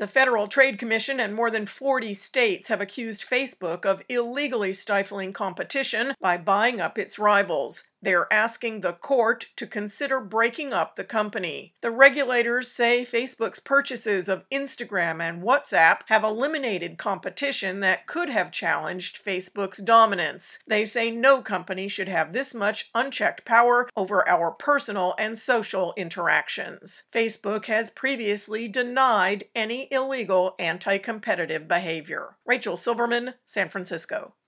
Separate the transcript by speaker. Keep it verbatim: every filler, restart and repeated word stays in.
Speaker 1: The Federal Trade Commission and more than forty states have accused Facebook of illegally stifling competition by buying up its rivals. They're asking the court to consider breaking up the company. The regulators say Facebook's purchases of Instagram and WhatsApp have eliminated competition that could have challenged Facebook's dominance. They say no company should have this much unchecked power over our personal and social interactions. Facebook has previously denied any illegal anti-competitive behavior. Rachel Silverman, San Francisco.